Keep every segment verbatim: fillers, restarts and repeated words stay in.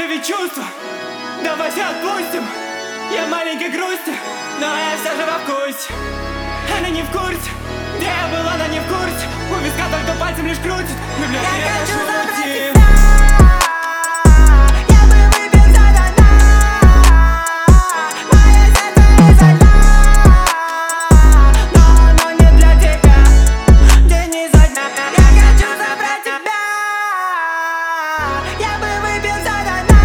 ведь чувства, давайте отпустим. Я маленькой грусти, но я все же во вкусе. Она не в курсе, где я был, она не в курсе. У виска только пальцем лишь крутит. Люблю Я тебя, хочу шути. забрать тебя. Я бы выпил за дна. Мое сердце изо льда. Но оно не для тебя. День изо дня. Я хочу забрать тебя. Я бы выпил за дна.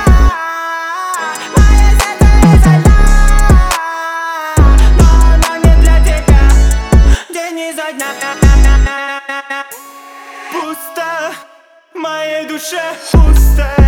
Мое сердце изо льда. Но оно не для тебя. День изо дня. Пусто, в моей душе пусто.